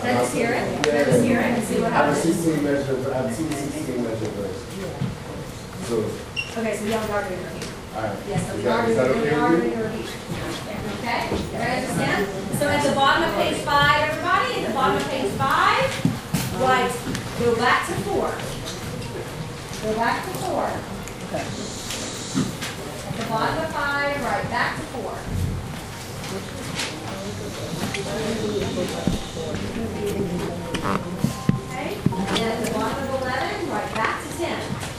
Can I just hear it? Can I just hear it and see what I have a happens? 16 measure, but I have two 16 measure verse. So, Okay, so we haven't already repeat. alright. Yes, so Is we that already okay with you? repeat. Okay, everybody understand? So at the bottom of page 5, everybody, at the bottom of page 5, right, go back to 4. Go back to 4. Okay. At the bottom of 5, right, back to 4. Okay, and at the bottom of 11, right, back to 10.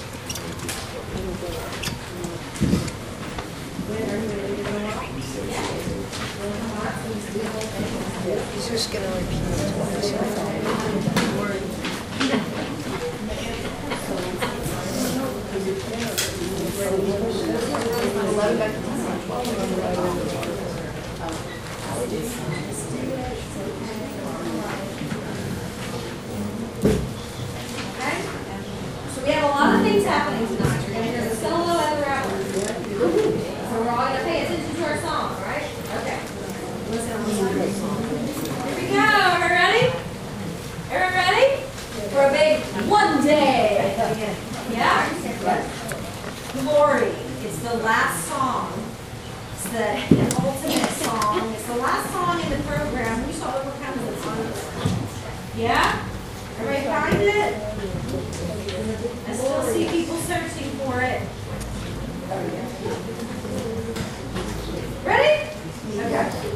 He's just going to repeat it twice. Okay? So we have a lot of things happening tonight. You're going to hear the solo and the rebel. So we're all going to pay attention to our song, right? Okay. Listen. Here we go. Everyone ready? Everyone ready? For a big one day. Yeah? Glory. It's the last song. It's the ultimate song. It's the last song in the program. We shall overcome the song. Yeah? Everybody find it? I still see people searching for it. Ready? Okay.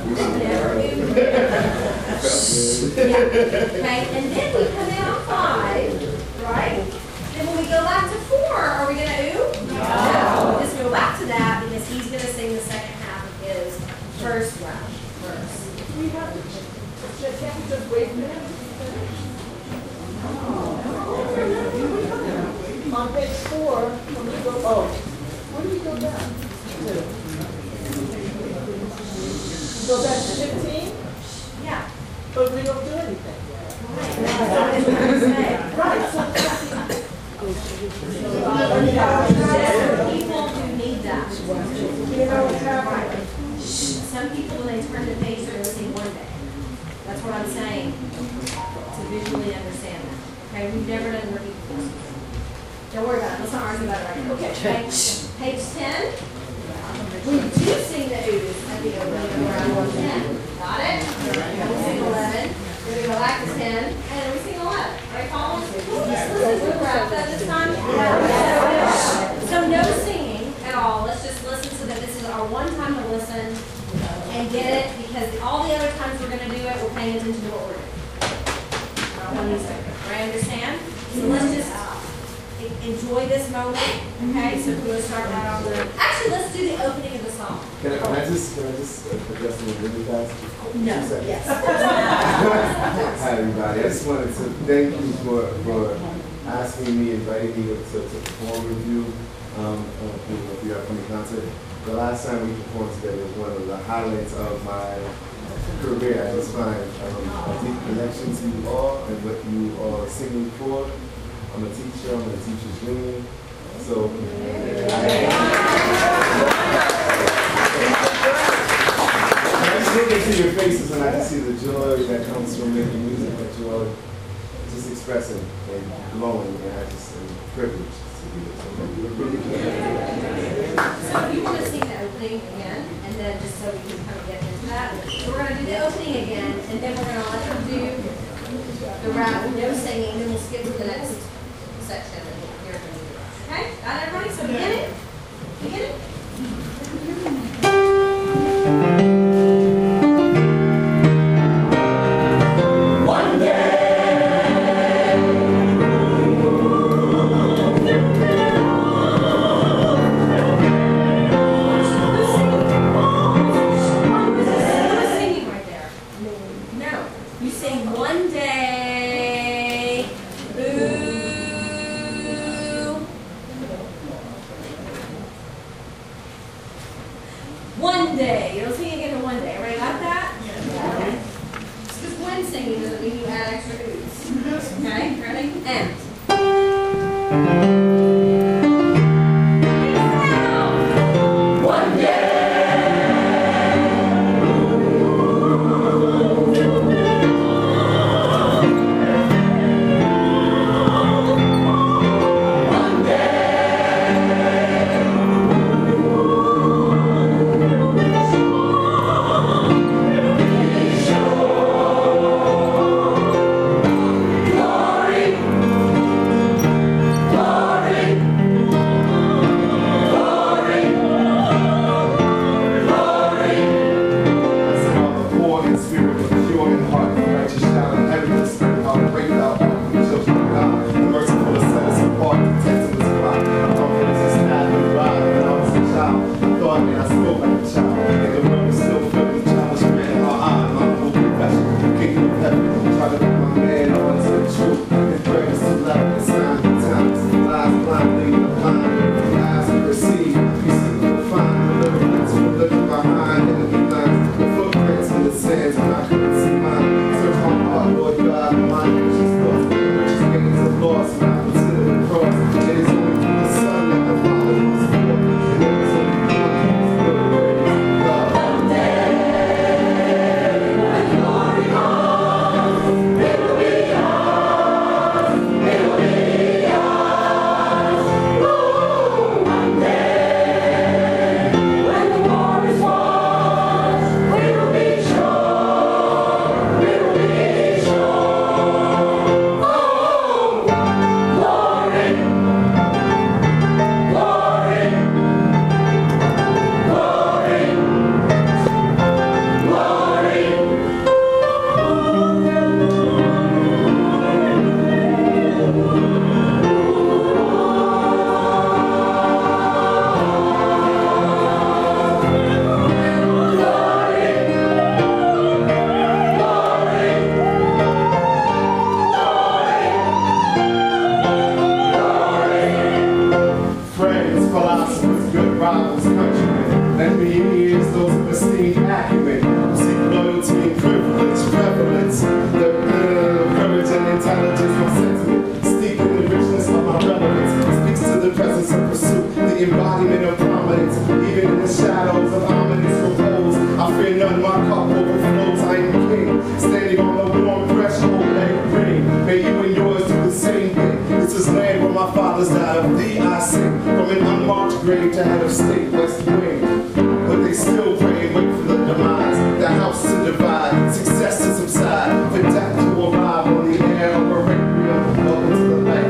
Never ooh. Yeah. Okay, and then we come in on 5, right? Then when we go back to 4, are we going to ooh? No. Just go back to that because he's going to sing the second half of his first round verse. We have to, can't we just wait for him? On page 4, when we go, where do we go back to? Go back to 15? Yeah. But we don't do anything. Right, so People who need that. you know what's happening. Some people, when they turn the page, they're going to sing one day. That's what I'm saying, to visually understand that. Okay, we've never done working before. Don't worry about it. Let's not argue about it right now. Okay, page 10. We do sing the oohs at the opening of round 10. Got it? Then we sing 11. Then we go back to 10. And then we sing 11. Right, Colin? Let's listen to the rap this time. So no singing at all. Let's just listen so that this is our one time to listen and get it, because all the other times we're going to do it, we're paying attention to what we're doing. Right, understand? So let's just enjoy this moment. Okay, so we'll start that on the. Actually, let's do the opening of the song. Can I just address something really fast? No. 2 seconds. Yes. Hi everybody. I just wanted to thank you for asking me, inviting me to perform with you for your upcoming concert. The last time we performed together was one of the highlights of my career. I just find a deep connection to you all and what you are singing for. I'm a teacher. I'm a teacher's dream. So I just look into your faces and I can see the joy that comes from making music that you are just expressing and glowing, and I just am privileged to be this. So if you want to sing the opening again, and then just so we can kind of get into that, we're going to do the opening again, and then we're going to let them do the rap, no singing, then we'll skip to the next section and hear from you. Okay? Got everybody? So beginning? Beginning? One day. You'll sing again in one day. Everybody got that? Yeah. Okay. Just one singing doesn't mean you add extra oohs. Okay? Ready? And. One day. grave to head of state, West Wing. But they still pray, wait for the demise. The house to divide, success to subside, for death to arrive on the air of a requiem. Welcome to the life.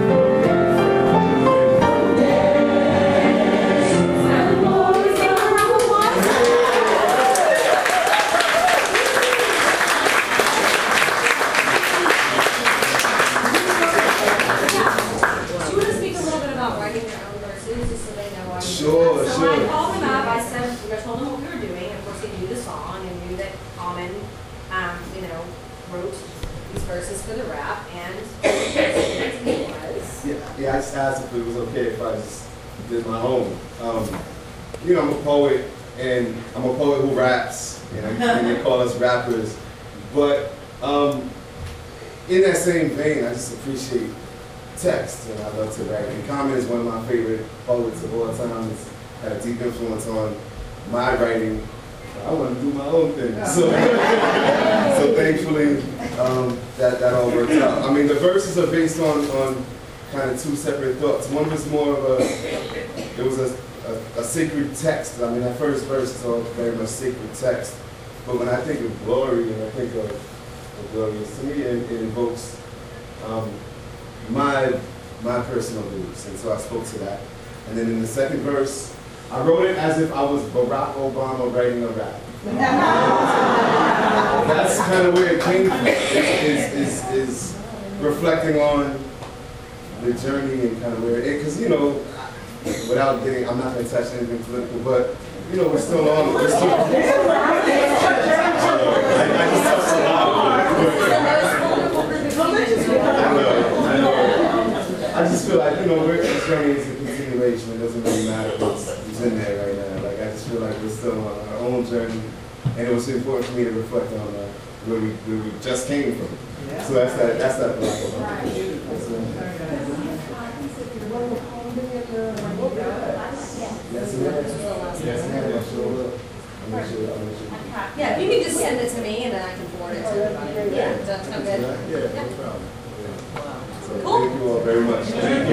Sure, so sure. I called him up, I said, I told him what we were doing, of course he knew the song and knew that Common, wrote these verses for the rap, and he was. Yeah, I just asked if it was okay if I just did my own. I'm a poet, and I'm a poet who raps, and they call us rappers. But in that same vein, I just appreciate text, and I love to write. And Common is one of my favorite poets of all time. It's had a deep influence on my writing. I want to do my own thing. So thankfully, that all worked out. I mean, the verses are based on kind of two separate thoughts. One was more of it was a sacred text. I mean, that first verse is all very much sacred text. But when I think of glory, and I think of glorious, to me it invokes my personal beliefs, and so I spoke to that. And then in the second verse, I wrote it as if I was Barack Obama writing a rap. That's kind of where it came from. Is reflecting on the journey and kind of where it, because without getting, I'm not going to touch anything political, but we're still on. I just touched a lot of I know. I just feel like, this journey is a continuation. It doesn't really matter who's in there right now. Like, I just feel like we're still on our own journey, and it was important for me to reflect on where we just came from. So that's that philosophy. Yes, ma'am. I sure will. I'll make sure. Yeah, if you can just send it to me and then I can forward it to everybody. Yeah, that's good. Yeah, no problem. So Cool. thank you all very much. Thank you.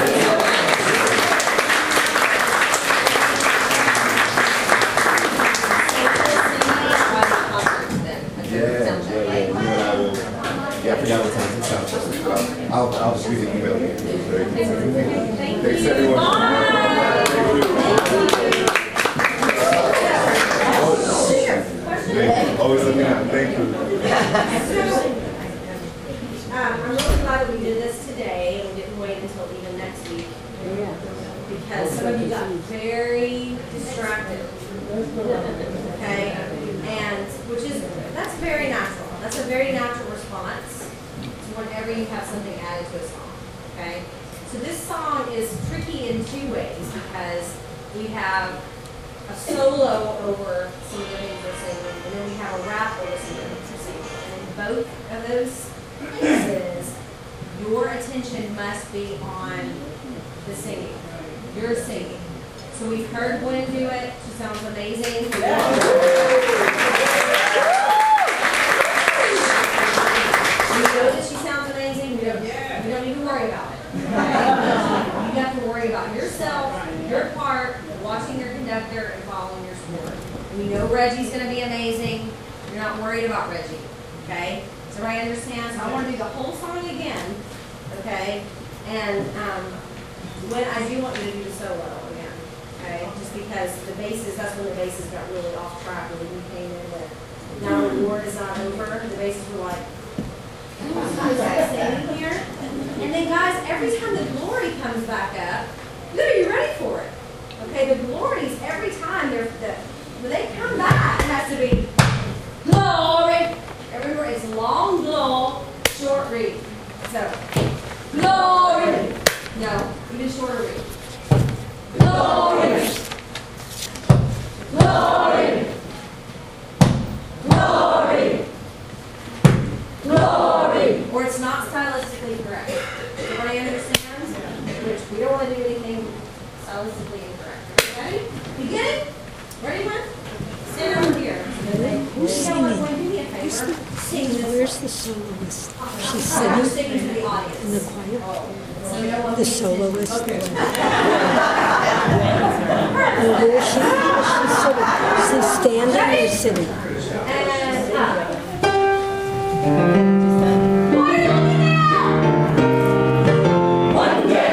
Yeah, I forgot what time it's out. I'll just read the email again. Thanks, everyone. Always looking out. Thank you. I'm really glad that we did this today and we didn't wait until even next week. Because some of you got very distracted. Okay? And that's very natural. That's a very natural response to whenever you have something added to a song. Okay? So this song is tricky in two ways because we have a solo over some of the things we're singing, and then we have a rap over some of the things we're singing. And in both of those places, your attention must be on the singing. You're singing. So we've heard Gwen do it. She sounds amazing. We know that she sounds amazing. We don't need to worry about it. You have to worry about yourself, your part, watching your conductor, and following your score. We know Reggie's going to be amazing. You're not worried about Reggie. Okay? Does everybody understand? So I want to do the whole song again. Okay? And when I do want you to do the solo again. Okay? Just because that's when the basses got really off track when we came in with now the war is not over. The basses were like, what's that saying here? And then guys, every time the glory comes back up, you gotta be ready for it. Okay, the glories every time when they come back, it has to be glory. Remember, it's long glow, short read. So glory. No, even shorter read. Glory. Glory. Glory. Glory. Or it's not stylistically correct. Everybody understands? Which we don't want to do anything stylistically incorrect. Ready? Beginning? Ready, one? Stand over here. Who's singing? Sing this. Where's the soloist? She's You're singing singing to the audience. in the choir. So you don't want The me to- soloist. Okay. Where is she? She's sitting. She's standing or sitting? And up. What are you looking at? One day.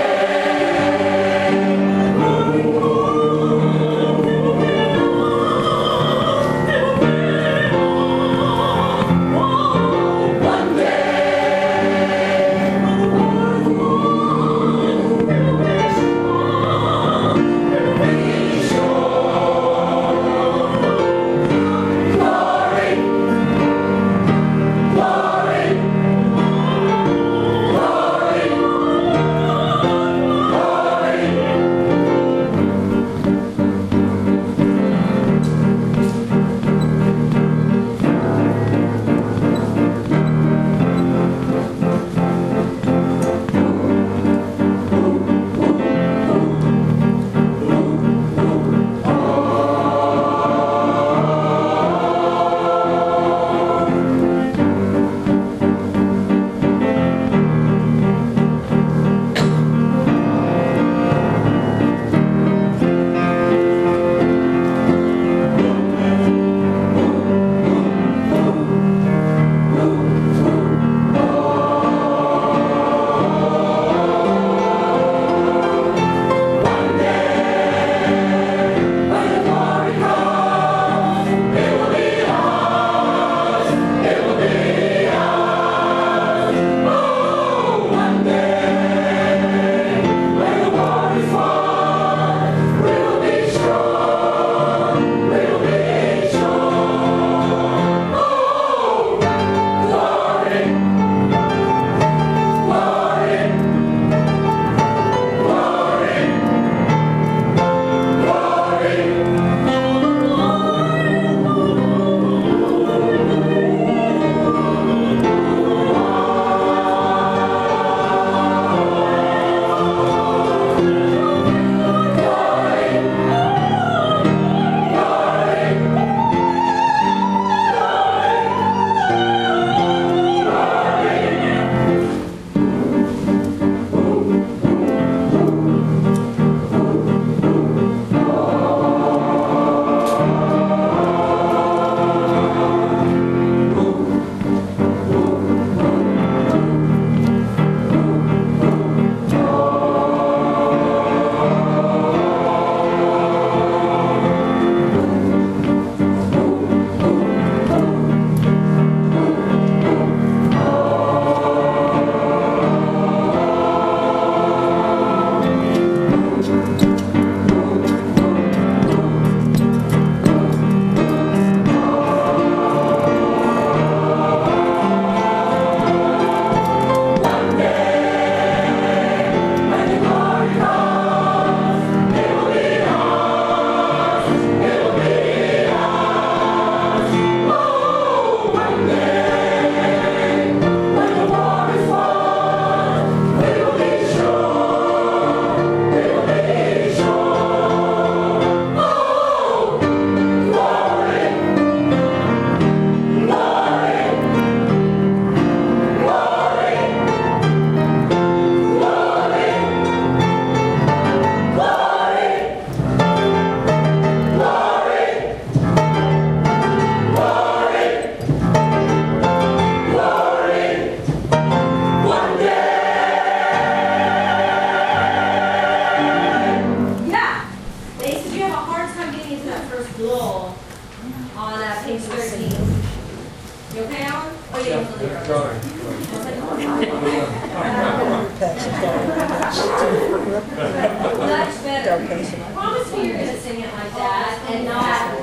Much better. Promise me you're going to sing it like that and not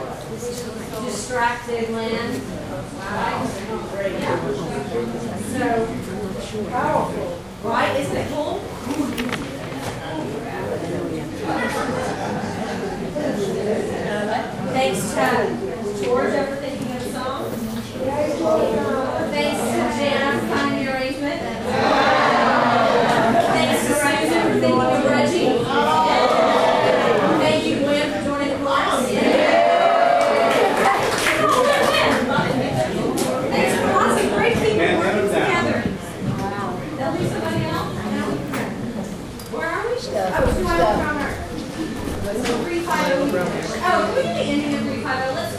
distracted, Lynn. Right? So, powerful. Right? Isn't it cool? Thanks to George over thinking of the song. Thanks to Jan for finding the arrangement. Thanks to Susan for thinking of Reggie. Thank you, Gwen, for joining the class. Thanks for lots of great people working together. There'll be somebody else. Where are we? Oh, 2 hours from her. So 350. Oh, can we do the ending of 350? Let's